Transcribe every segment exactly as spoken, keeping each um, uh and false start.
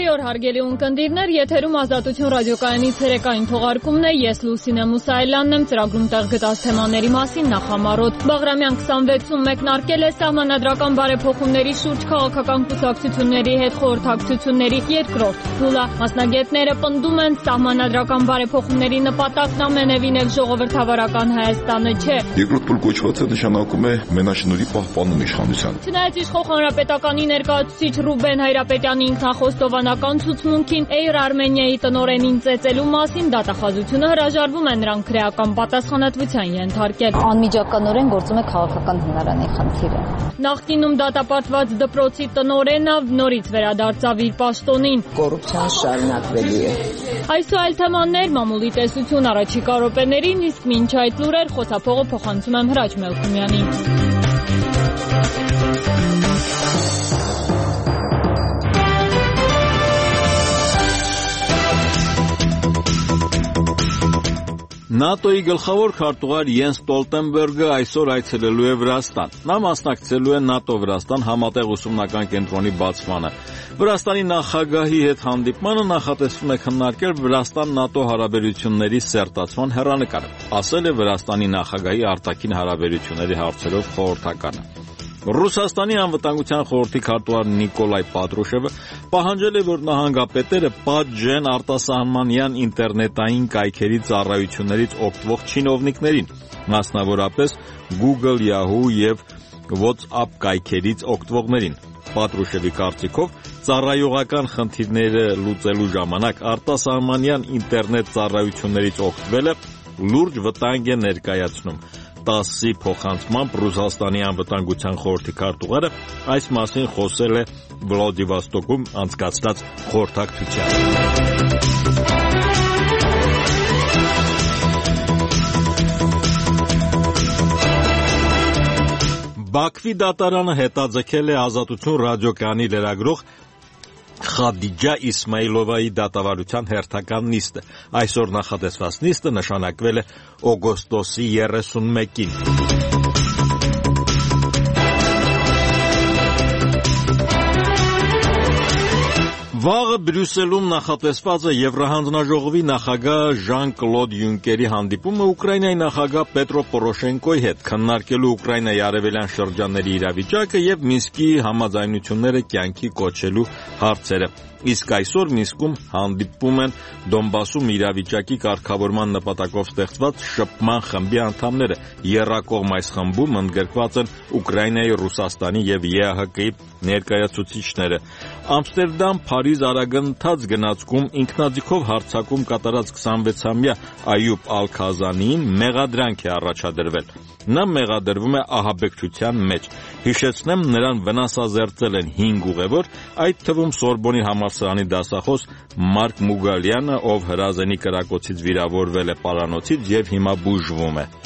Բարի օր հարգելի ունկնդիրներ, եթերում Ազատություն ռադիոկայանի ցերեկային թողարկումն է, ես Լուսինե Մուսայելյանն եմ, ծրագրում տեղ գտած թեմաների մասին նախամարոտ։ Բաղրամյան քսանվեցում մեկնարկել է սահմանադրական բարեփոխումների շուրջ քաղաքական կուսակցությունների հետ խորհրդակցությունների երկրորդ փուլը։ Մասնագետները պնդում են, սահմանադրական բարեփոխումների նպատակն ամենևին էլ ժողովրդավարական Հայաստանը չէ։ Երկրորդ փուլ կոչվածը նշանակում է մենաշնորհի պահպանում իշխանության։ Չնայած իշխող հանրապետականի ներկայացուցիչ Ռուբեն Հայրապետյանի ինքնախոստովանական ցուցմունքին Air Armenia-ի տնօրենին ծեծելու մասին դատախազությունը հրաժարվում է նրան քրեական պատասխանատվության ենթարկել։ Անմիջականորեն գործում է քաղաքական հնարանի խնդիրը։ Նախկինում դատապարտված դպրոցի տնօրենը նորից վերադարձավ իր պաշտոնին։ Կոռուպցիան շարունակվելու է։ Այս ու այլ թեմաներ մամուլի տեսություն առաջիկա րոպեներին, իսկ մինչ այդ լուրեր խոսափողը փոխանցում եմ Հրաչ Մելքումյանին։ ՆԱՏՕ-ի գլխավոր քարտուղար Յենս Ստոլտենբերգը այսօր այցելելու է Վրաստան։ Նա մասնակցելու է ՆԱՏՕ-Վրաստան համատեղ ուսումնական կենտրոնի բացմանը։ Վրաստանի նախագահի հետ հանդիպմանը նախատեսվում է քննարկել Վրաստան-ՆԱՏՕ հարաբերությունների սերտացման հեռանկարը, ասել է Վրաստանի նախագահի արտաքին հարաբերությունների հարցերով խորհրդականը։ Ռուսաստանի անվտանգության խորհրդի քարտուղար Նիկոլայ Պատրուշևը պահանջել է, որ նահանգապետերը պատժեն արտասահմանյան ինտերնետային կայքերի ծառայություններից օգտվող չինովնիկներին, մասնավորապես Google, Yahoo և WhatsApp կայքերից օգտվողներին։ Պատրուշևի կարծիքով ծառայողական խնդիրները լուծելու ժամանակ արտասահմանյան ինտերնետ ծառայություններից օգտվելը լուրջ վտանգ է ներկայացնում։ տասի փոխանցմամբ Ռուսաստանի անվտանգության խորհրդի քարտուղարը այս մասին խոսել է Վլադիվոստոկում անցկացված խորհրդակցության։ Բաքվի դատարանը հետաձգել է Ազատություն ռադիոկայանի լրագրող Խադիջա Իսմայիլովայի դատավարության հերթական նիստը։ Այսօր նախատեսված նիստը նշանակվել է օգոստոսի երեսունմեկին։ Վաղը Բրյուսելում նախատեսված է Եվրահանձնաժողովի նախագահ Ժան-Կլոդ Յունկերի հանդիպումը Ուկրաինայի նախագահ Պետրո Պորոշենկոյի հետ, քննարկելու Ուկրաինայի արևելյան շրջանների իրավիճակը և Մինսկի համաձայնությունները կյանքի կոչելու հարցերը։ Իսկ այսօր Մինսկում հանդիպում են Դոնբասում իրավիճակի կարգավորման նպատակով ստեղծված շփման խմբի անդամները։ Եռակողմ այս խմբում ընդգրկված են Ուկրաինայի, Ռուսաստանի և ԵԱՀԿ-ի ներկայացուցիչները։ Ամստերդամ, Փարիզ արագընթաց գնացքում ինքնաձիգով հարձակում կատարած քսանվեցամյա Այուբ Ալ-Քազանիին մեղադրանք է առաջադրվել։ Նա մեղադրվում է ահաբեկչության մեջ։ Հիշեցնեմ, նրան վնասազերծել են հինգ ուղևոր, այդ թվում Սորբոնի համալսարանի դասախոս Մարկ Մուգալյանը, ով հրազենի կրակոցից վիրավորվել է պարանոցից և հիմա բուժվում է։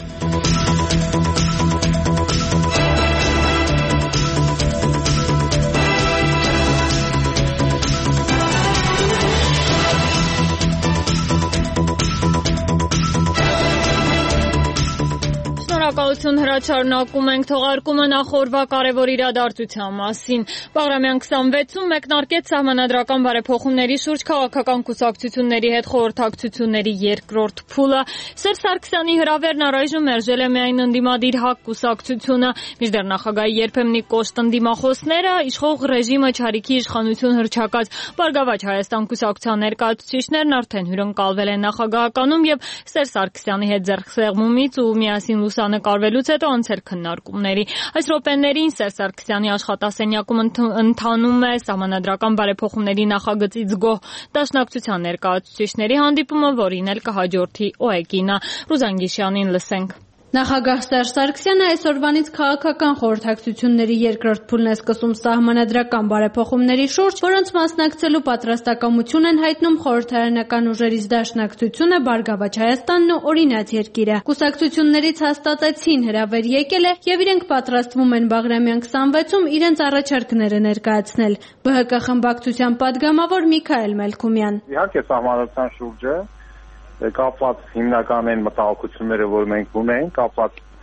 Շնորհակալություն Հրաչ, շարունակում ենք թողարկումը նախորդ կարևոր իրադարձության մասին։ Բաղրամյան քսանվեցում մեկնարկեց սահմանադրական բարեփոխումների շուրջ քաղաքական կուսակցությունների հետ խորհրդակցությունների երկրորդ փուլը։ Սերժ Սարգսյանի հրավերն առայժմ մերժել է միայն ընդդիմադիր ՀԱԿ կուսակցությունը, մինչդեռ նախագահի երբեմնի կոշտ ընդդիմախոսները իշխող ռեժիմը չարիքի իշխանություն հռչակած Բարգավաճ Հայաստան կուսակցության ներկայացուցիչներն արդեն հյուրընկալվել են նախագահականում և Սերժ Սարգսյանի հետ ձեռքսեղմումից ու միասին լուսանկարվելուց հետո անցել քննարկումների։ Այս րոպեներին Սերժ Սարգսյանի աշխատասենյակում ընթանում է սահմանադրական բարեփոխումների նախագծից գոհ դաշնակցության ներկայացուցիչների հանդիպումը, որին էլ կհաջորդի ՕԵԿ-ինը։ Ռուզան Գիշյանին լսենք։ Նախագահ Սերժ Սարգսյանը այսօրվանից քաղաքական խորհրդակցությունների երկրորդ փուլն է սկսում սահմանադրական բարեփոխումների շուրջ, որոնց մասնակցելու պատրաստակամություն են հայտնում խորհրդարանական ուժերից Դաշնակցությունը, Բարգավաճ Հայաստանն ու Օրինաց երկիրը։ Կուսակցություններից հաստատեցին հրավեր եկել է եւ իրենք պատրաստվում են Բաղրամյան քսանվեցում իրենց առաջարկները ներկայացնել։ ԲՀԿ խմբակցության падգամավոր Միքայել Մելքումյան։ Իհարկե սահմանադրության շուրջը կապված հիմնական այն մտահոգությունները, որ մենք ունենք, կապված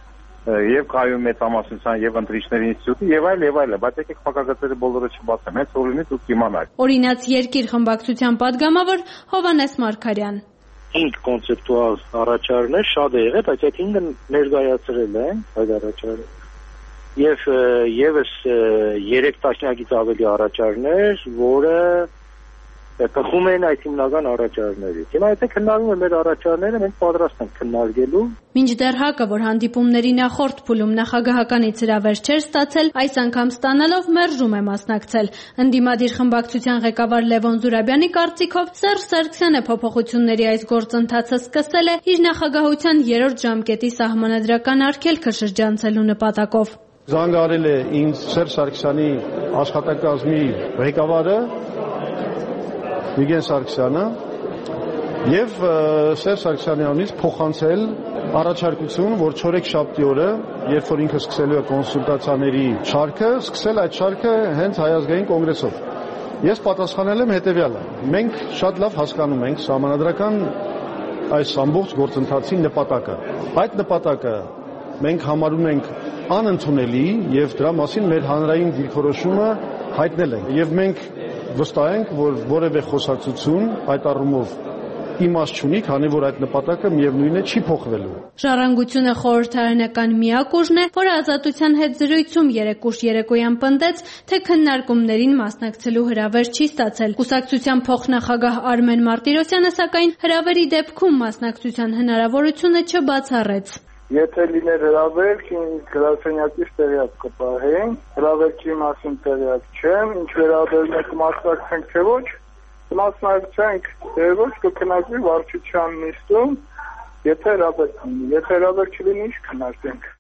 եւ կայուն մեծամասնության եւ ընտրիչների ինստիտուտի եւ այլ եւ այլ, բայց եկեք փակագծերը բոլորը չբացեմ, հենց որ լինի դուք իմանաք։ Օրինաց երկիր խմբակցության падգամավոր Հովհաննես Մարգարյան։ Ինք կոնցեպտուալ առաջարներ շատ է եղել, բայց այդ ինքը ներկայացրել են այդ առաջարը։ Եվ եւս երեք տասնյակից ավելի առաջարներ, որը փոխում են այդ հիմնական առաջարներից։ Հիմա եթե քննարկում են մեր առաջարները, մենք պատրաստ ենք քննարկելու։ Մինչդեռ ՀԱԿ-ը, որ հանդիպումների նախորդ փուլում նախագահականից հրավեր չէր ստացել, այս անգամ ստանալով մերժում է մասնակցել։ Ընդդիմադիր խմբակցության ղեկավար Լևոն Զուրաբյանի կարծիքով Սերժ Սարգսյանը փոփոխությունների այս գործընթացը սկսել է իր նախագահության երրորդ ժամկետի սահմանադրական արգելքը շրջանցելու նպատակով։ Զանգարել է ինձ Սերժ Սարգսյանի աշխատակազմի ղեկավարը Վիգեն Սարգսյանը եւ Սերժ Սարգսյանի անունից փոխանցել առաջարկություն, որ չորեքշաբթի օրը, երբ որ ինքը սկսելու է կոնսուլտացիաների շարքը, սկսել այդ շարքը հենց Հայ ազգային կոնգրեսով։ Ես պատասխանել եմ հետեւյալը. մենք շատ լավ հասկանում ենք սահմանադրական այս ամբողջ գործընթացի նպատակը։ Այդ նպատակը մենք համարում ենք անընդունելի եւ դրա մասին մեր հանրային դիրքորոշումը հայտնել ենք եւ մենք վստահ ենք, որ որևէ խոսակցություն այդ առումով իմաստ չունի, քանի որ այդ նպատակը միևնույն է չի փոխվելու։ Ժառանգությունը խորհրդարանական միակ ուժն է, որը Ազատության հետ զրույցում երեք ուշ երեկոյան պնդեց, թե քննարկումներին մասնակցելու հրավեր չի ստացել։ Կուսակցության փոխնախագահ Արմեն Մարտիրոսյանը սակայն հրավերի դեպքում մասնակցության հնարավորությունը չբացառեց։ Եթե լիներ հրավերք, գրասենյակից տեղյակ կպահեին, հրավերքի մասին տեղյակ չեմ, ինչ վերաբերում է կմասնակցենք թե ոչ, կմասնակցենք թե ոչ, կքննարկվի վարչության նիստում, եթե հրավերք լինի, եթե հրավերք չլինի, ինչ քննարկենք։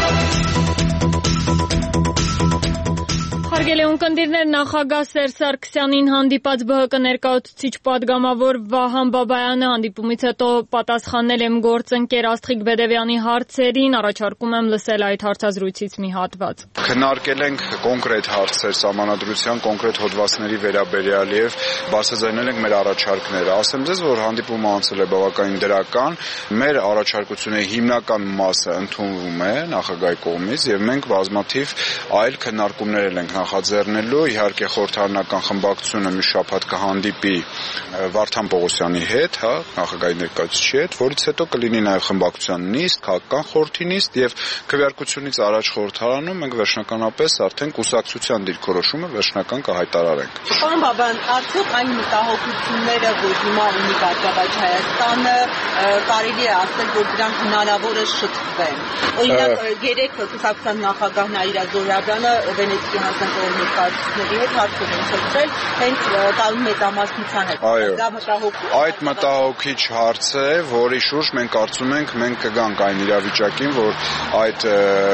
Հարգելի ունկնդիրներ, նախագահ Սերժ Սարգսյանին հանդիպած ԲՀԿ ներկայացուցիչ պատգամավոր Վահան Բաբայանը հանդիպումից հետո պատասխանել եմ գործընկեր Աստղիկ Բեդևյանի հարցերին, առաջարկում եմ լսել այդ հարցազրույցից մի հատված։ Քննարկել ենք կոնկրետ հարցեր սահմանադրության կոնկրետ հոդվածների վերաբերյալ եւ բարձրաձայնել ենք մեր առաջարկները։ Ասեմ ձեզ, որ հանդիպումը անցել է բավականին դրական, մեր առաջարկությունների հիմնական մասը ընդունվում է նախագահի կողմից եւ մենք բազմաթիվ այլ քննարկումներ ենք նախաձեռնելու, իհարկե խորհրդարանական խմբակցությունը մի շաբաթ կհանդիպի Վարդան Պողոսյանի հետ, հա, նախագահի ներկայացուցչի հետ, որից հետո կլինի նաև խմբակցության նիստ, քաղաքական խորհրդի նիստ եւ քվեարկությունից առաջ խորհրդարանում մենք վերջնականապես արդեն կուսակցության դիրքորոշումը վերջնական կհայտարարենք։ Պարոն Բաբայան, արդյոք այն մտահոգությունները, որ հիմա ունի Բարգավաճ Հայաստանը, կարելի է ասել, որ դրանք հնարավոր է շփվեն։ Օրինակ, երեք կուսակցության նախագահ Նաիրա Զոհրաբյանը Վենետիկի հանձնաժողովի ներկայացուցիչների հետ հարցեր են շփվել, հենց կայուն մեծամասնության հետ։ Այո, այդ մտահոգիչ հարց է, որի շուրջ մենք կարծում ենք մենք կգանք այն իրավիճակին, որ այդ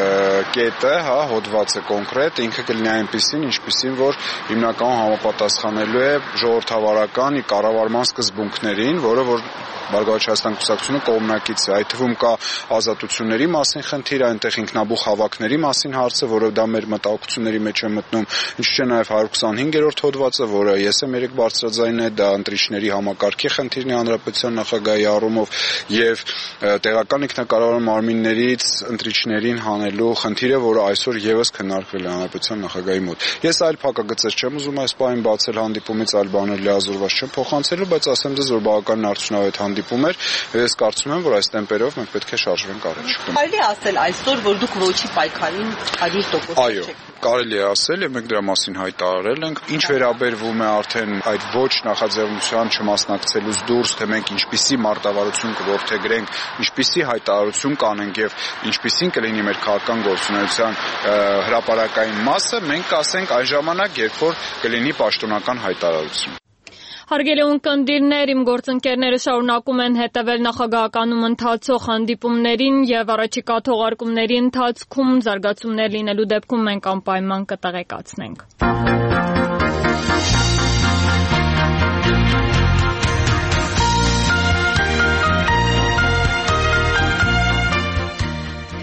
կետը, հա, հոդվածը կոնկրետ ինքը կլինի այնպիսին, ինչպիսին, որ հիմնականում համապատասխանելու է ժողովրդավարական կառավարման սկզբունքներին, որը որ Բարգավաճ Հայաստան կուսակցությունը կողմնակից է, այդ թվում կա ազատությունների մասին խնդիր, այնտեղ ինքնաբուխ հավաքների մասին հարցը, որը դա մեր մտահոգությունների մեջ է մտնում, ինչու՞ չէ նաև հարյուր քսանհինգերորդ հոդվածը, որը ես եմ երեք բարձրաձայնել, դա ընտրիչների համակարգի խնդիրն է հանրապետության նախագահի առումով եւ տեղական ինքնակառավարման մարմիններից ընտրիչներին հանելու խնդիրը, որը այսօր եւս քննարկվել է հանրապետության նախագահի մոտ։ Ես այլ փակագծեր չեմ ուզում այս պահին բացել հանդիպումից, այլ բաներ լիազորված չեմ փոխանցելու, բայց ասեմ ձեզ, որ բավականին արդյունավետ հանդիպում էր, ես կարծում եմ, որ այս տեմպերով մենք պետք է շարժվենք առաջ։ Կարելի է ասել այսօր, որ դուք ոչի պայքարին հարյուր տոկոս Այո, կարելի է ասել եւ մենք դրա մասին հայտարարել ենք։ Ինչ վերաբերվում է արդեն այդ ոչ նախաձեռնության չմասնակցելուց դուրս, թե մենք ինչպիսի մարտավարություն կորդեգրենք, ինչպիսի հայտարարություն կանենք եւ ինչպիսին կլինի մեր քաղաքական գործունեության հրապարակային մասը, մենք կասենք այն ժամանակ, երբ որ կլինի պաշտոնական հայտարարություն։ Հարգելի ունկնդիրներ, իմ գործընկերները շարունակում են հետևել նախագահականում ընթացող հանդիպումներին եւ առաջիկա թողարկումների ընթացքում զարգացումներ լինելու դեպքում մենք անպայման կտեղեկացնենք։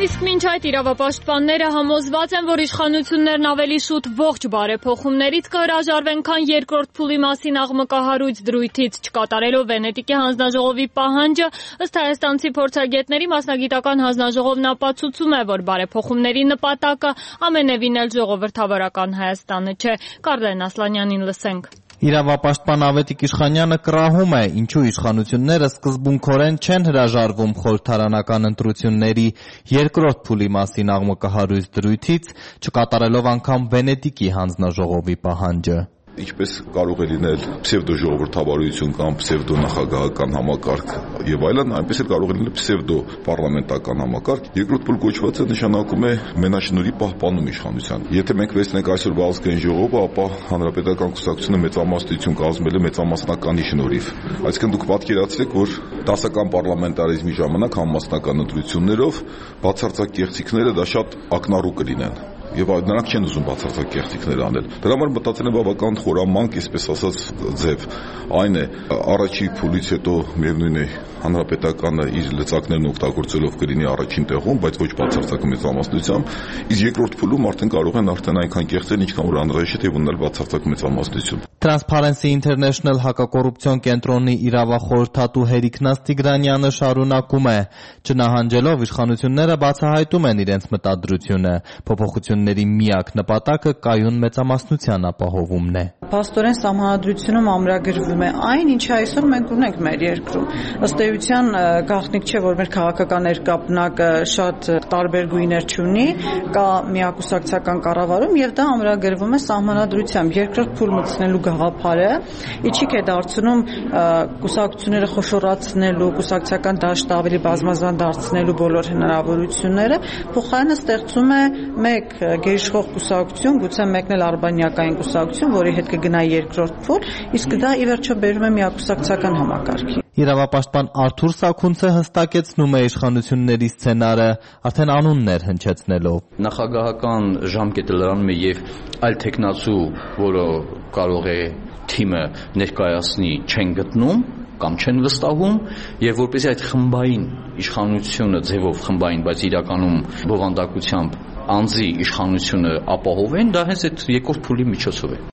Իսկ մինչ այդ իրավապաշտպանները համոզված են, որ իշխանություններն ավելի շուտ ողջ բարեփոխումներից կհրաժարվեն, քան երկրորդ փուլի մասին աղմկահարույց դրույթից չկատարելով Վենետիկի հանձնաժողովի պահանջը, ըստ հայաստանցի փորձագետների մասնագիտական հանձնաժողովն ապացուցում է, որ բարեփոխումների նպատակը ամենևին էլ ժողովրդավարական Հայաստանը չէ։ Կարլեն Ասլանյանին լսենք։ Իրավապաշտպան Ավետիք Իշխանյանը կռահում է, ինչու իշխանությունները սկզբունքորեն չեն հրաժարվում խորհրդարանական ընտրությունների երկրորդ փուլի մասին աղմկահարույց դրույթից, չկատարելով անգամ Վենետիկի հանձնաժողովի պահանջը։ Ինչպես կարող է լինել պսևդո ժողովրդավարություն կամ պսևդո նախագահական համակարգ եւ այլն, այնպես էլ կարող է լինել պսևդո պարլամենտական համակարգ։ Երկրորդ փուլ կոչվածը նշանակում է մենաշնորհի պահպանում իշխանության։ Եթե մենք վերցնենք այսօր ազգային ժողովը, ապա հանրապետական կուսակցությունը մեծամասնություն կազմել է մեծամասնականի շնորհիվ։ Այսինքն դուք պատկերացրեք, որ դասական պարլամենտարիզմի ժամանակ համամասնական ընտրություններով բացարձակ կեղծիքները դա շատ ակնառու կլինեն։ Եվ նրանք չեն ուզում բացարձակ կեղծիքներ անել։ Դրա համար մտածել են բավական խորամանկ, այսպես ասած, ձև։ Այն է, առաջի փուլից հետո միևնույն է հանրապետականը իր լծակներն օգտագործելով կլինի առաջին տեղում, բայց ոչ բացարձակ մեծամասնությամբ, իսկ երկրորդ փուլում արդեն կարող են արդեն այնքան կեղծել, ինչքան որ անհրաժեշտ է ունենալ բացարձակ մեծամասնություն։ Transparency International հակակոռուպցիոն կենտրոնի իրավախորհրդատու Հերիքնաս Տիգրանյանը շարունակում է. չնահանջելով իշխանությունները բացահայտում են իրենց մտադրությունը, փոփոխությունների միակ նպատակը կայուն մեծամասնության ապահովումն է։ Փաստորեն սահմանադրությունում ամրագրվում է այն, ինչը այսօր մենք ունենք մեր երկրում։ Ըստ էության գաղտնիք չէ, որ մեր քաղաքական ներկապնակը շատ տարբեր գույներ չունի, կա միակուսակցական կառավարում եւ դա ամրագրվում է սահմանադրությամբ։ Երկրորդ փուլ մտցնելու գաղափարը իչիք է դարձնում կուսակցությունները խոշորացնելու, կուսակցական դաշտը ավելի բազմազան դարձնելու բոլոր հնարավորությունները, փոխարենը ստեղծում է մեկ գերիշխող կուսակցություն, գուցե մեկն էլ արբանյակային կուսակցություն, որի հետ կգնա երկրորդ փուլ, իսկ դա ի վերջո բերում է միակուսակցական համակարգի։ Իրավապաշտպան Արթուր Սաքունցը հստակեցնում է իշխանությունների սցենարը, արդեն անուններ հնչեցնելով։ Նախագահական ժամկետը լրանում է եւ այլ տեխնացու, որը կարող է թիմը ներկայացնի, չեն գտնում կամ չեն վստահում, եւ որպեսզի այդ խմբային իշխանությունը ձևով խմբային, բայց իրականում բովանդակությամբ անձի իշխանությունը ապահովեն, դա հենց այդ երկրորդ փուլի միջոցով է։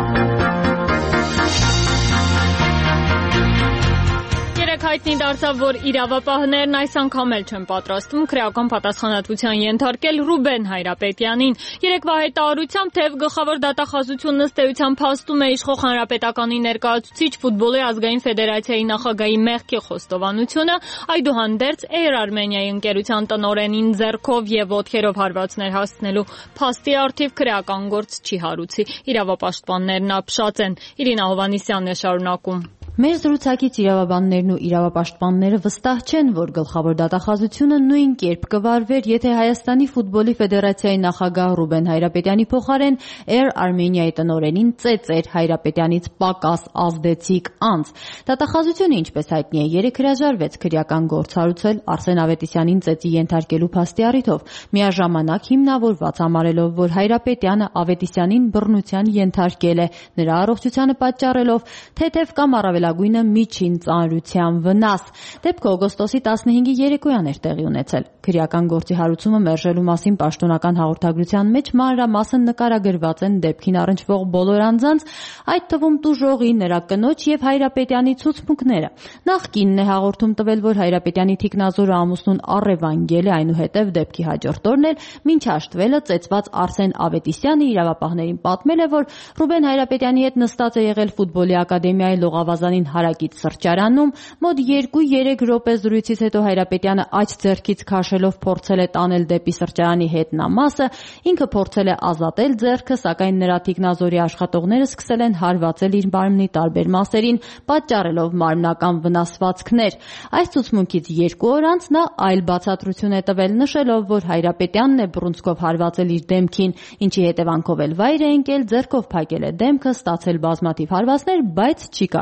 Հայտնի դարձավ, որ իրավապահներն այս անգամ էլ չեն պատրաստվում քրեական պատասխանատվության ենթարկել Ռուբեն Հայրապետյանին։ Երեկվա հայտարարությամբ թեև գլխավոր դատախազությունն ըստ էության փաստում է իշխող հանրապետականի ներկայացուցիչ ֆուտբոլի ազգային ֆեդերացիայի նախագահի մեղքի խոստովանությունը, այդուհանդերձ Air Armenia-ի ընկերության տնօրենին ձեռքով եւ ոտքերով հարվածներ հասցնելու փաստի առթիվ քրեական գործ չի հարուցի։ Իրավապաշտպաններն ապշած են։ Իրինա Հովանիսյանն է շարունակում։ Մեր զրուցակից իրավաբաններն ու իրավապաշտպանները վստահ չեն, որ գլխավոր դատախազությունը նույն կերպ կվարվեր, եթե Հայաստանի ֆուտբոլի ֆեդերացիայի նախագահ Ռուբեն Հայրապետյանի փոխարեն Air Armenia-ի տնօրենին ծեծեր Հայրապետյանից պակաս ազդեցիկ անձ։ Դատախազությունը, ինչպես հայտնի է, երեկ հրաժարվեց քրեական գործ հարուցել Արսեն Ավետիսյանին ծեծի ենթարկելու փաստի առիթով, միաժամանակ հիմնավորված համարելով, որ Հայրապետյանը Ավետիսյանին բռնության ենթարկել է, նրա առողջությանը պատճառելով թեթև կամ առավել գույնը միջին ծանրության վնաս։ Դեպքը օգոստոսի տասնհինգի երեկոյան էր տեղի ունեցել։ Քրեական գործի հարուցումը մերժելու մասին պաշտոնական հաղորդագրության մեջ մանրամասն նկարագրված են դեպքին առնչվող բոլոր անձանց, այդ թվում տուժողի, նրա կնոջ եւ Հայրապետյանի ցուցմունքները։ Նախկինն է հաղորդում տվել, որ Հայրապետյանի թիկնազորը ամուսնուն առևանգել է, այնուհետև դեպքի հաջորդ օրն էլ մինչ հաշտվելը ծեծված Արսեն Ավետիսյանը իրավապահներին պատմել է, որ Ռուբեն Հայրապետյանի հետ նստած է եղել ֆուտբոլի ակադեմիայի լողավազանի հարակից սրճարանում, մոտ երկու-երեք րոպե զրույցից հետո Հայրապետյանը աջ ձեռքից քաշելով փորձել է տանել դեպի սրճարանի հետնամասը, ինքը փորձել է ազատել ձեռքը, սակայն նրա թիկնազորի աշխատողները սկսել են հարվածել իր մարմնի տարբեր մասերին, պատճառելով մարմնական վնասվածքներ։ Այս ցուցմունքից երկու օր անց նա այլ բացատրություն է տվել, նշելով, որ Հայրապետյանն է բռունցքով հարվածել իր դեմքին, ինչի հետևանքով էլ վայր է ընկել, ձեռքով փակել է դեմքը, ստացել բազմաթիվ հարվածներ, բայց չի կարող նշել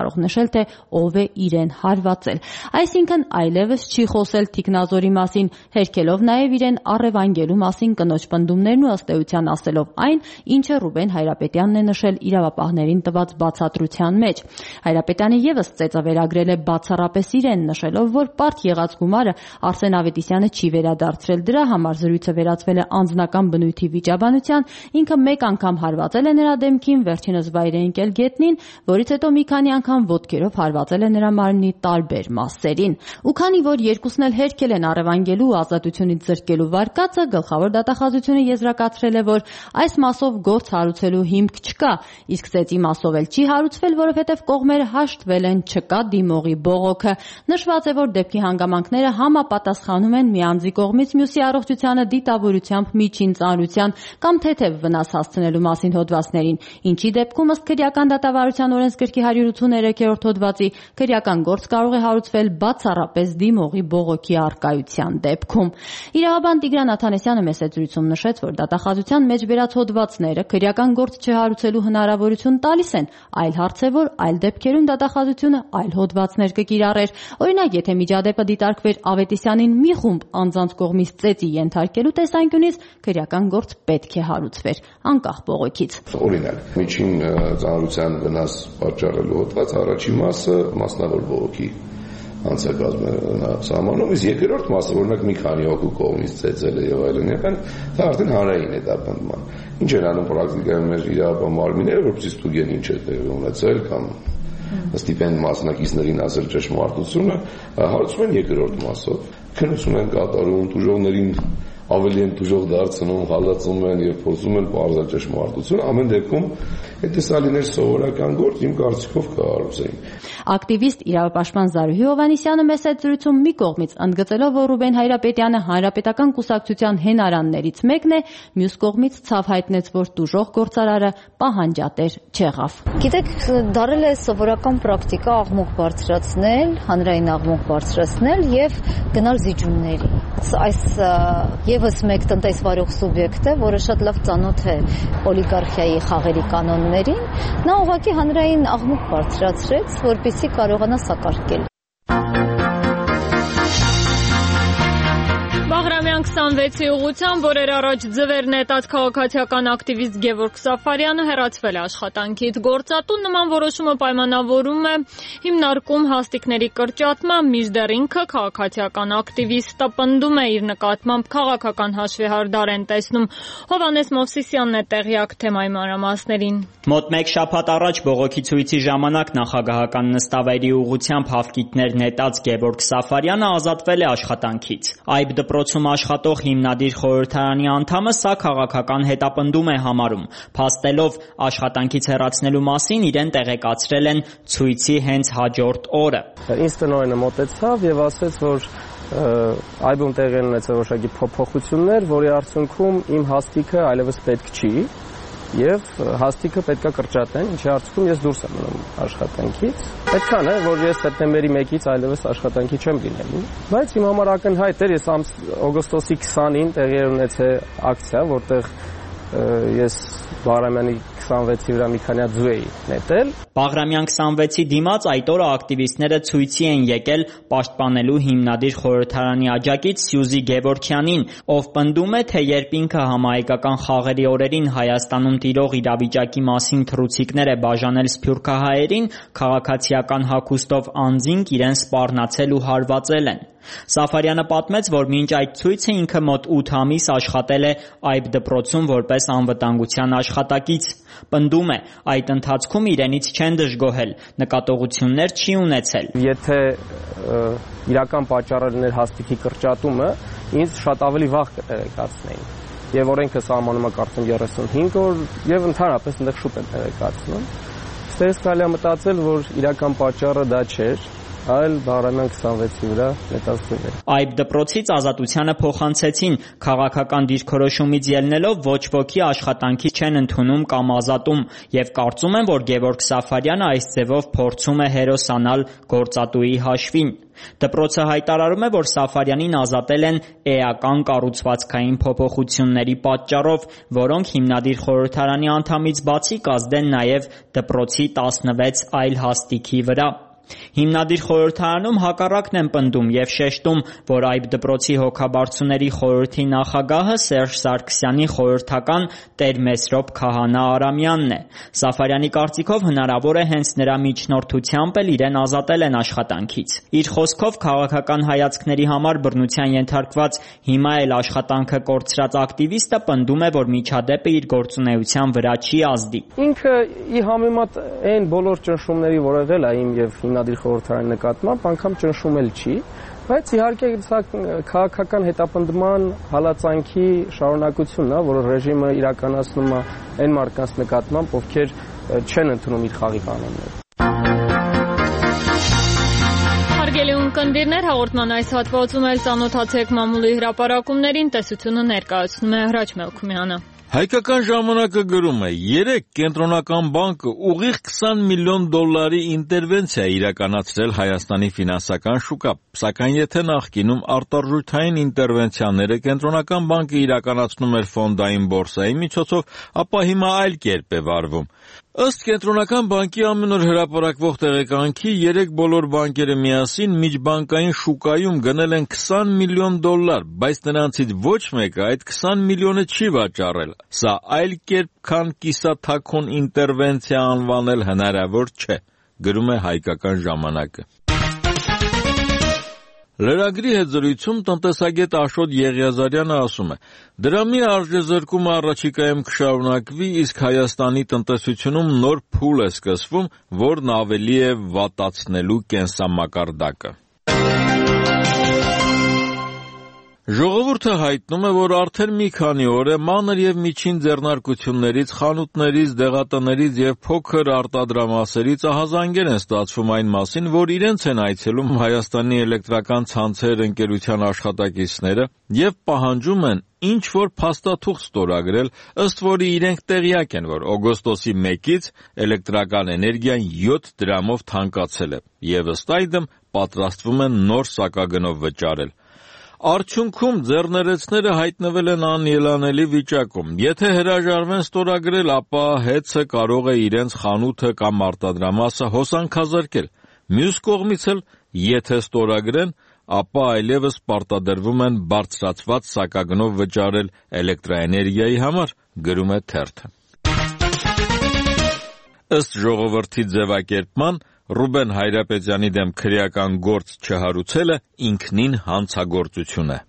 որոշել, թե ով է իրեն հարվածել։ Այսինքն այլևս չի խոսել Թիկնազորի մասին, հերքելով նաև իրեն առևանգելու մասին կնոջ պնդումներն ու ըստ էության ասելով այն, ինչը Ռուբեն Հայրապետյանն է նշել իրավապահներին տված բացատրության մեջ։ Հայրապետյանը ևս ծեծավերագրել է բացառապես իրեն, նշելով, որ պարտ եղած գումարը Արսեն Ավետիսյանը չի վերադարձրել, դրա համար զրույցը վերածվել է անձնական բնույթի վիճաբանության, ինքը մեկ անգամ հարվածել է նրա դեմքին, վերջինս վայր է ընկել գետնին, որից հետո մի քանի անգամ ոտքերով հարվածել է նրա մարմնի տարբեր մասերին։ Ու քանի որ երկուսն էլ հերքել են առևանգելու ու ազատությունից զրկելու վարկածը, գլխավոր դատախազությունը եզրակացրել է, որ այս մասով գործ հարուցելու հիմք չկա, իսկ ծեծի մասով էլ չի հարուցվել, որովհետև կողմերը հաշտվել են, չկա դիմողի բողոքը։ Նշված է, որ դեպքի հանգամանքները համապատասխանում են մի անձի կողմից մյուսի առողջությանը դիտավորությամբ միջին ծանրության կամ թեթև վնաս հասցնելու մասին հոդվածներին, ինչի դեպքում ըստ քրեական դատավարության օրենսգրքի հարյուր ութսուներեքերորդ հոդվածի քրեական գործ կարող է հարուցվել բացառապես դիմողի բողոքի առկայության դեպքում։ Իրավաբան Տիգրան Աթանեսյանը մեծ զրույցում նշեց, որ դատախազության մեջ բերած հոդվածները քրեական գործ չհարուցելու հնարավորություն տալիս են, այլ հարց է, որ այլ դեպքերում դատախազությունը այլ հոդվածներ կկիրառեր։ Օրինակ, եթե միջադեպը դիտարկվեր Ավետիսյանին մի խումբ անձանց կողմից ծեծի ենթարկելու տեսանկյունից, քրեական գործ պետք է հարուցվեր, անկախ բողոքից։ Օրինակ, միջին ծանրության վնաս պատճառելու հոդված առաջին մասը մասնավոր բողոքի անցակազմը սահմանում, իսկ երկրորդ մասը, օրինակ մի քանի հոգու կողմից ծեծել է եւ այլն, եղան, դա արդեն հանրային է դա բնդման։ Ինչ են անում պրակտիկայում մեր իրավաբան մարմինները, որպեսզի ստուգեն ինչ է տեղի ունեցել կամ ստիպեն մասնակիցներին ասել ճշմարտությունը, հարցում են երկրորդ մասով, քննություն են կատարում, տուժողներին ավելի են տուժող դարձնում, հալածում են եւ փորձում են բարձր ճշմարտություն, ամեն դեպքում այդ տեսալիներ սովորական գործ իմ կարծիքով կհարուցեին։ Ակտիվիստ իրավապաշտպան Զարուհի Հովհաննիսյանը մեծ այդ զրույցում մի կողմից ընդգծելով, որ Ռուբեն Հայրապետյանը հանրապետական կուսակցության հենարաններից մեկն է, մյուս կողմից ցավ հայտնեց, որ տուժող գործարարը պահանջատեր չեղավ։ Գիտեք, դարել է սովորական պրակտիկա աղմուկ բարձրացնել, հանրային աղմուկ բարձրացնել եւ գնալ զիջումների։ Այս եւս մեկ տնտեսվարող սուբյեկտ է, որը շատ լավ ծանոթ է օլիգարխիայի խաղերի կանոններին, նա ուղղակի հանրային աղմուկ բարձրացրեց, որպեսզի կարողանա սակարկել։ Բաղրամյան քսանվեցի ուղղությամբ օրեր առաջ ձվեր նետած քաղաքացիական ակտիվիստ Գևորգ Սաֆարյանը հեռացվել է աշխատանքից։ Գործատուն նման որոշումը պայմանավորում է հիմնարկում հաստիկների կրճատման, մինչդեռ ինքը քաղաքացիական ակտիվիստը պնդում է իր նկատմամբ քաղաքական հաշվեհարդար են տեսնում։ Հովհաննես Մովսիսյանն է տեղյակ թեմայի մանրամասներին։ Մոտ մեկ շաբաթ առաջ բողոքի ցույցի ժամանակ նախագահական նստավայրի ուղղությամբ հավկիթներ նետած Գևորգ Սաֆարյանը ազատվել է աշխատանքից։ Այբ դպրոցում աշխատող հիմնադիր խորհրդարանի անդամը սա քաղաքական հետապնդում է համարում, փաստելով աշխատանքից հեռացնելու մասին իրեն տեղեկացրել են ցույցի հենց հաջորդ օրը։ Ինձ տնօրենը մոտեցավ եւ ասաց, որ այբում տեղի են ունեցել որոշակի փոփոխություններ, որի արդյունքում իմ հաստիքը այլևս պետք չի եւ հաստիքը պետքա կրճատեն, ինչի արդյունքում ես դուրս եմ մնում աշխատանքից։ Այդքան է, որ ես սեպտեմբերի մեկից այլևս աշխատանքի չեմ լինելու։ Բայց իմ համար ակնհայտ էր, ես օգոստոսի քսանին տեղի էր ունեցել ակցիա, որտեղ ես Բաղրամյանի քսանվեցի վրա մի քանի հատ ձու էի նետել։ Բաղրամյան քսանվեցի դիմաց այդ օրը ակտիվիստները ցույցի են եկել պաշտպանելու հիմնադիր խորհրդարանի աջակից Սյուզի Գևորգյանին, ով պնդում է, թե երբ ինքը համահայկական խաղերի օրերին Հայաստանում տիրող իրավիճակի մասին թռուցիկներ է բաժանել սփյուռքահայերին, քաղաքացիական հագուստով անձինք իրեն սպառնացել ու հարվածել են։ Սաֆարյանը պատմեց, որ մինչ այդ ցույցը ինքը մոտ ութ ամիս աշխատել է այբ դպրոցում որպես անվտանգության աշխատակից։ Պնդում է, այդ ընթացքում իրենից չեն դժգոհել, նկատողություններ չի ունեցել։ Եթե իրական պատճառը լիներ հաստիքի կրճատումը, ինձ շատ ավելի վաղ կտեղեկացնեին։ Եվ օրենքը սահմանում է կարծում երեսունհինգ օր, եւ ընդհանրապես այնտեղ շուտ են տեղեկացնում։ Ստերս կարելի է մտածել, որ իրական պատճառը դա չէր, այլ Բաղրամյան քսանվեցի վրա նետած ձուներ։ Այբ դպրոցից ազատությանը փոխանցեցին, քաղաքական դիրքորոշումից ելնելով ոչ ոքի աշխատանքի չեն ընդունում կամ ազատում եւ կարծում են, որ Գևորգ Սաֆարյանը այս ձևով փորձում է հերոսանալ գործատուի հաշվին։ Դպրոցը հայտարարում է, որ Սաֆարյանին ազատել են էական կառուցվածքային փոփոխությունների պատճառով, որոնք հիմնադիր խորհրդարանի անդամից բացի կազդեն նաև դպրոցի տասնվեց այլ հաստիքի վրա։ Հիմնադիր խորհրդարանում հակառակն են պնդում եւ շեշտում, որ այդ դպրոցի հոգաբարձուների խորհրդի նախագահը Սերժ Սարգսյանի խորհրդական Տեր Մեսրոպ Քահանա Արամյանն է։ Սաֆարյանի կարծիքով հնարավոր է հենց նրա միջնորդությամբ էլ իրեն ազատել են աշխատանքից։ Իր խոսքով քաղաքական հայացքների համար բռնության ենթարկված հիմա էլ աշխատանքը կորցրած ակտիվիստը պնդում է, որ միջադեպը իր գործունեության վրա չի ազդի։ Ինքը ի համեմատ այն բոլոր ճնշումների, որ եղել է իմ եւ հիմնադիր խորհրդարանի նկատմամբ, անգամ ճնշումել չի, բայց իհարկե սա քաղաքական հետապնդման հալածանքի շարունակությունն է, որ ռեժիմը իրականացնում է այն մարդկանց նկատմամբ, ովքեր չեն ընդունում իր խաղի կանոնները։ Հարգելի ունկնդիրներ, հաղորդման այս հատվածում էլ ծանոթացեք մամուլի հրապարակումներին, տեսությունը ներկայացնում է Հրաչ Մելքումյանը։ Հայկական ժամանակը գրում է. երեկ Կենտրոնական բանկը ուղիղ քսան միլիոն դոլարի ինտերվենցիա իրականացրել Հայաստանի ֆինանսական շուկա, սակայն եթե նախկինում արտարժութային ինտերվենցիաները Կենտրոնական բանկը իրականացնում էր ֆոնդային բորսայի միջոցով, ապա հիմա այլ կերպ է վարվում։ Ըստ Կենտրոնական բանկի ամեն օր հրապարակվող տեղեկանքի, երեք բոլոր բանկերը միասին միջբանկային շուկայում գնել են քսան միլիոն դոլար, բայց նրանցից ոչ մեկը այդ քսան միլիոնը չի վաճառել։ Սա այլ կերպ, քան կիսաթաքուն ինտերվենցիա անվանել հնարավոր չէ, գրում է Հայկական ժամանակը։ Լրագրի հետ զրույցում տնտեսագետ Աշոտ Եղիազարյանը ասում է. դրամի արժեզրկումը առաջիկայում կշարունակվի, իսկ Հայաստանի տնտեսությունում նոր փուլ է սկսվում, որն ավելի է վատացնելու կենսամակարդակը։ Ժողովուրդը հայտնում է, որ արդեն մի քանի օր է մանր եւ միջին ձեռնարկություններից, խանութներից, դեղատներից եւ փոքր արտադրամասերից ահազանգեր են ստացվում այն մասին, որ իրենց են այցելում Հայաստանի էլեկտրական ցանցեր ընկերության աշխատակիցները եւ պահանջում են ինչ-որ փաստաթուղթ ստորագրել, ըստ որի իրենք տեղյակ են, որ օգոստոսի մեկից էլեկտրական էներգիան յոթ դրամով թանկացել է եւ ըստ այդմ պատրաստվում են նոր սակագնով վճարել։ Արդյունքում ձեռներեցները հայտնվել են անելանելի վիճակում։ Եթե հրաժարվեն ստորագրել, ապա հեծը կարող է իրենց խանութը կամ արտադրամասը հոսանքազրկել։ Մյուս կողմից էլ, եթե ստորագրեն, ապա այլևս պարտադրվում են բարձրացված սակագնով վճարել էլեկտրաէներգիայի համար, գրում է թերթը։ Ըստ ժողովրդի ձևակերպման, Ռուբեն Հայրապետյանի դեմ քրեական գործ չհարուցելը ինքնին հանցագործություն է։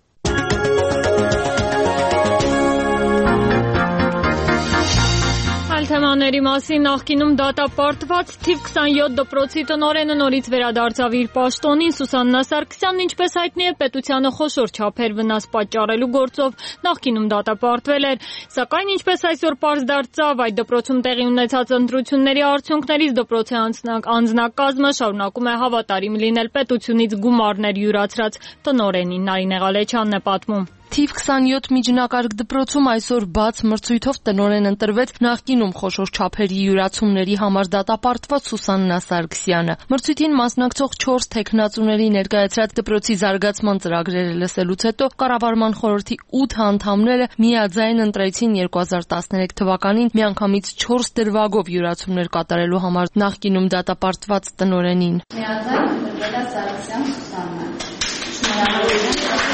Թեմաների մասին նախկինում դատապարտված թիվ քսանյոթ դպրոցի տնօրենը նորից վերադարձավ իր պաշտոնին։ Սուսաննա Սարգսյանն, ինչպես հայտնի է, պետությանը խոշոր չափեր վնաս պատճառելու գործով նախկինում դատապարտվել էր, սակայն ինչպես այսօր պարզ դարձավ, այդ դպրոցում տեղի ունեցած ընտրությունների արդյունքներից դպրոցի անձնակազմը շարունակում է հավատարիմ լինել պետությունից գումարներ յուրացրած տնօրենին։ Նարինե Ղալեչյանն է պատմում։ Թիվ քսանյոթ միջնակարգ դպրոցում այսօր բաց մրցույթով տնօրեն ընտրվեց նախկինում խոշոր չափերի յուրացումների համար դատապարտված Սուսաննա Սարգսյանը։ Մրցույթին մասնակցող չորս թեկնածուների ներկայացրած դպրոցի զարգացման ծրագրերը լսելուց հետո կառավարման խորհրդի ութ անդամները միաձայն ընտրեցին երկու հազար տասներեք թվականին միանգամից չորս դրվագով յուրացումներ կատարելու համար նախկինում դատապարտված տնօրենին։ Միաձայն ընտրվել է Սարգսյան Սուսաննա։ Շնորհավորություն։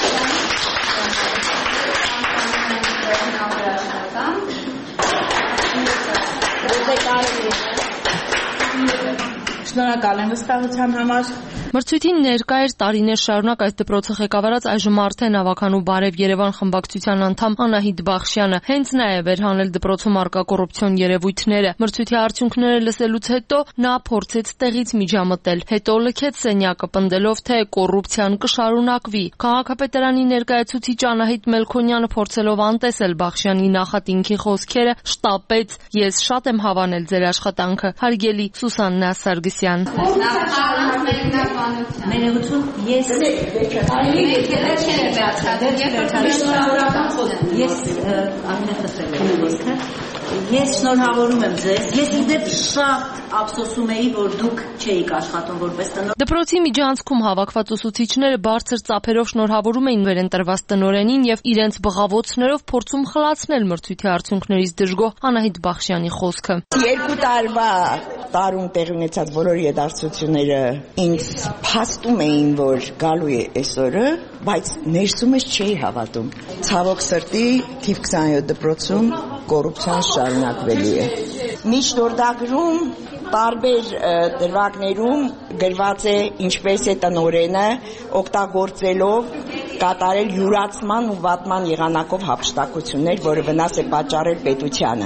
Շնորհակալ եմ վստահության համար։ Մրցույթին ներկա էր տարիներ շարունակ այս դպրոցը ղեկավարած այժմ արդեն ավականու Բարև Երևան խմբակցության անդամ Անահիտ Բախշյանը։ Հենց նա է վերհանել դպրոցում առկա կոռուպցիոն երևույթները։ Մրցույթի արդյունքները լսելուց հետո նա փորձեց տեղից միջամտել, հետո լքեց սենյակը պնդելով, թե կոռուպցիան կշարունակվի։ Քաղաքապետարանի ներկայացուցիչ Անահիտ Մելքոնյանը փորձելով անտեսել Բախշյանի նախատինքի խոսքերը, շտապեց. «Ես շատ եմ հավանել ձեր աշխատանքը, հարգելի Սուսաննա Սարգսյան»։ Ներողություն, ես կարելի է չեմ բացատրել, ես անհետ լսել եմ խոսքը, ես շնորհավորում եմ ձեզ, ես իդեպ շատ ափսոսում էի, որ դուք չէիք աշխատում որպես տնօրեն։ Դպրոցի միջանցքում հավաքված ուսուցիչները բարձր ծափերով շնորհավորում էին վերընտրված տնօրենին եւ իրենց բղավոցներով փորձում խլացնել մրցույթի արդյունքներից դժգոհ Անահիտ Բախշյանի խոսքը։ Երկու տարվա տարում տեղի ունեցած բոլոր իրադարձությունները ինձ փաստում էին, որ գալու է այսօրը, բայց ներսումս չէի հավատում։ Ցավոք սրտի թիվ քսաներորդ դպրոցում կոռուպցիան շարունակվելու է։ Միշտ օրդագրում տարբեր դրվագներում գրված է ինչպես է տնօրենը օգտագործելով կատարել յուրացման ու վատման եղանակով հափշտակություններ, որը վնաս է պատճառել պետությանը։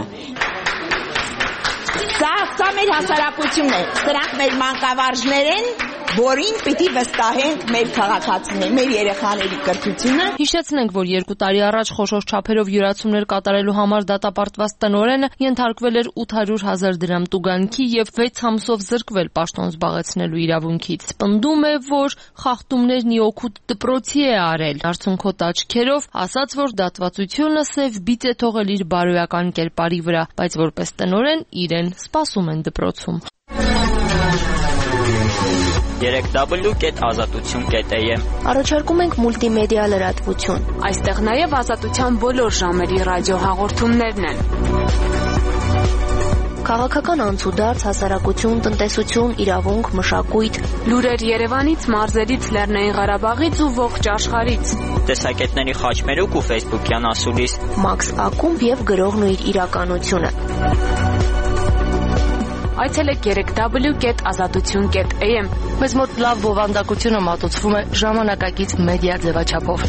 Սա, սա մեր հասարակությունն է, սրանք մեր մանկավարժներ են, որին պիտի վստահենք մեր քաղաքացիների, մեր երեխաների կրթությունը։ Հիշեցնենք, որ երկու տարի առաջ խոշոր չափերով յուրացումներ կատարելու համար դատապարտված տնօրենը ենթարկվել էր ութ հարյուր հազար դրամ տուգանքի եւ վեց ամսով զրկվել պաշտոն զբաղեցնելու իրավունքից։ Պնդում է, որ խախտումներն ի օգուտ դպրոցի է արել։ Արցունքոտ աչքերով ասաց, որ դատվածությունը սև բիծ է թողել իր բարոյական կերպարի վրա, բայց որպես տնօրեն իրեն սպասում են դպրոցում։ երեք դաբլյու կետ ազատություն կետ է ե Առաջարկում ենք մուլտիմեդիա լրատվություն։ Այստեղ նաև ազատության բոլոր ժամերի ռադիոհաղորդումներն են։ Քաղաքական անցուդարձ, հասարակություն, տնտեսություն, իրավունք, մշակույթ, լուրեր Երևանից, մարզերից, Լեռնային Ղարաբաղից ու ողջ աշխարհից։ Տեսակետների խաչմերուկ ու ֆեյսբուքյան ասուլիս։ Մաքս Ակումբ եւ գրողն ու իր իրականությունը։ Այցելեք երեք դաբլյու կետ ազատություն կետ է ե Մեզ մոտ լավ բովանդակությունը մատուցվում է ժամանակակից մեդիա ձևաչափով։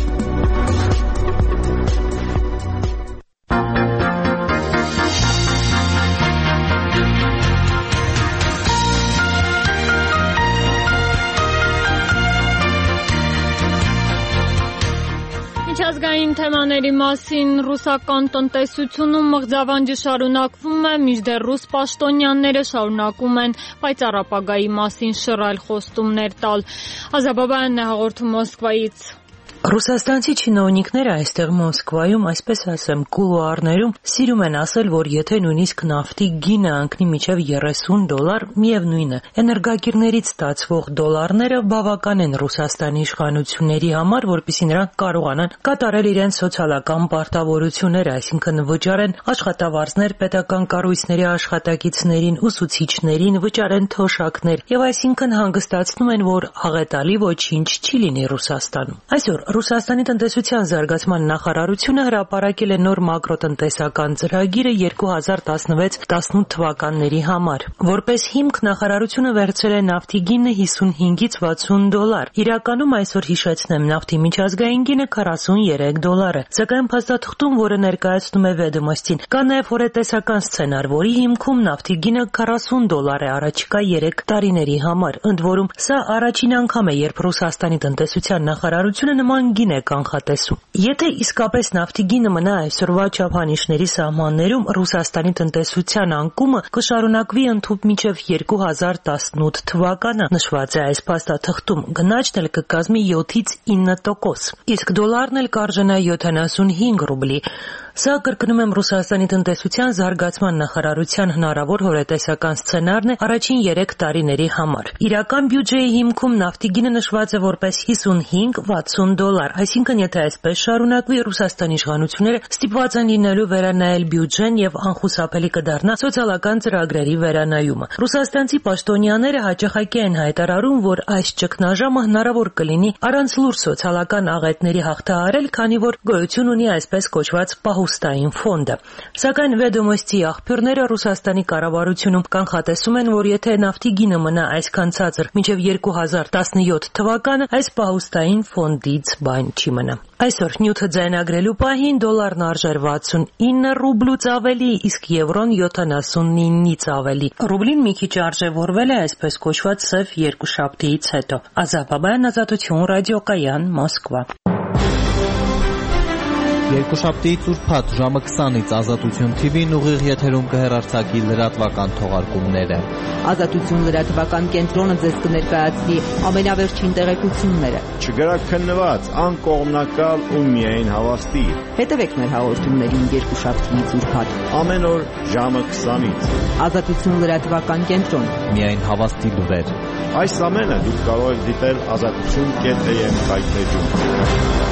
Միջազգային թեմաների մասին ռուսական տնտեսությունում մղձավանջը շարունակվում է, մինչդեռ ռուս պաշտոնյաները շարունակում են պայծառ ապագայի մասին շռայլ խոստումներ տալ։ Ազաբաբայանն է հաղորդում Մոսկվայից։ Ռուսաստանցի չինովնիկները այստեղ Մոսկվայում, այսպես ասեմ, կուլուարներում սիրում են ասել, որ եթե նույնիսկ նավթի գինը անկնի մինչև երեսուն դոլար, միևնույն է, էներգակիրներից ստացվող դոլարները բավական են Ռուսաստանի իշխանությունների համար, որպեսզի նրանք կարողանան կատարել իրենց սոցիալական պարտավորությունները, այսինքն վճարեն աշխատավարձներ պետական կառույցների աշխատակիցներին, ուսուցիչներին, վճարեն թոշակներ, եւ այսինքն հանգստացնում են, որ աղետալի ոչինչ չի լինի Ռուսաստանում։ Այսօր Ռուսաստանի տնտեսության զարգացման նախարարությունը հրապարակել է նոր մակրոտնտեսական ծրագիրը երկու հազար տասնվեց տասնութ թվականների համար։ Որպես հիմք նախարարությունը վերցրել է նավթի գինը հիսունհինգից վաթսուն դոլար։ Իրականում այսօր հիշեցնեմ, նավթի միջազգային գինը քառասուններեք դոլար է։ Սակայն փաստաթղթում, որը ներկայացնում է Վեդոմոստին, կա նաև հորետեսական սցենար, որի հիմքում նավթի գինը քառասուն դոլար է առաջիկա երեք տարիների համար։ Ընդ որում, սա առաջին անգամ է, երբ Ռուսաստանի տնտեսության նախարարությունը նման գին է կանխատեսում։ Եթե իսկապես նավթի գինը մնա այսօրվա չափանիշների սահմաններում, Ռուսաստանի տնտեսության անկումը կշարունակվի ընդհուպ մինչև երկու հազար տասնութ թվականը, նշված է այս փաստաթղթում, գնաճն էլ կկազմի յոթից ինը տոկոս, իսկ դոլարն էլ կարժենա յոթանասունհինգ ռուբլի։ Սա, կրկնում եմ, Ռուսաստանի տնտեսության զարգացման նախարարության հնարավոր հորետեսական սցենարն է առաջին երեք տարիների համար։ Իրական բյուջեի հիմքում նավթի գինը նշված է որպես հիսունհինգ վաթսուն դոլար, այսինքն եթե այսպես շարունակվի, Ռուսաստանի իշխանությունները ստիպված են լինելու վերանայել բյուջեն եւ անխուսափելի կդառնա սոցիալական ծրագրերի վերանայումը։ Ռուսաստանցի պաշտոնյաները հաճախակի են հայտարարում, որ այս ճգնաժամը հնարավոր կլինի առանց լուրջ սոցիալական աղետների հաղթահարել, քանի որ գոյություն ունի այսպես կոչված պահուստային ֆոնդը։ Սակայն Վեդոմոստի աղբյուրները Ռուսաստանի կառավարությունում կանխատեսում են, որ եթե նավթի գինը մնա այսքան ցածր մինչև երկու հազար տասնյոթ թվականը, այս պահուստային ֆոնդից բան չի մնա։ Այսօր նյութը ձայնագրելու պահին դոլարն արժեր վաթսունինը ռուբլուց ավելի, իսկ եվրոն յոթանասունինից ավելի։ Ռուբլին մի քիչ արժևորվել է այսպես կոչված սև երկուշաբթիից հետո։ Ազաբաբայան, Ազատություն, ռադիոկայան, Մոսկվա։ Երկուշաբթիից ուրբաթ ժամը քսանից Ազատություն թի վին ուղիղ եթերում կհեռարձակի լրատվական թողարկումները։ Ազատություն լրատվական կենտրոնը ձեզ կներկայացնի ամենավերջին տեղեկությունները։ Չգրաքննված, անկողմնակալ ու միայն հավաստի։ Հետևեք մեր հաղորդումներին երկուշաբթիից ուրբաթ ամեն օր ժամը քսանից։ Ազատություն լրատվական կենտրոն։ Միայն հավաստի լուրեր։ Այս ամենը դուք կարող եք դիտել ազատություն կետ է եմ հայտնեջում։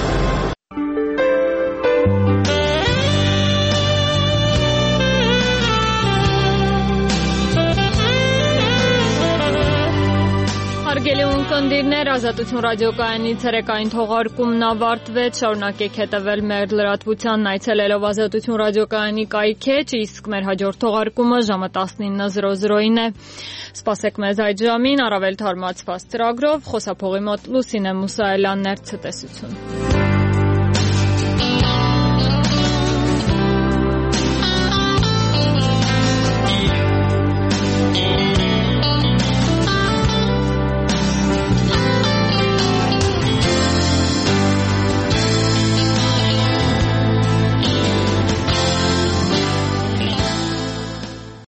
ունկնդիրներ, Ազատություն ռադիոկայանի ցերեկային թողարկումն ավարտվեց, շարունակեք հետևել մեր լրատվությանն այցելելով Ազատություն ռադիոկայանի կայքեջ, իսկ մեր հաջորդ թողարկումը ժամը տասնինը զրո զրոին է։ Սպասեք մեզ այդ ժամին, առավել թարմացված ծրագրով, խոսափողի մոտ Լուսինե Մուսայելյանն էր, ցտեսություն։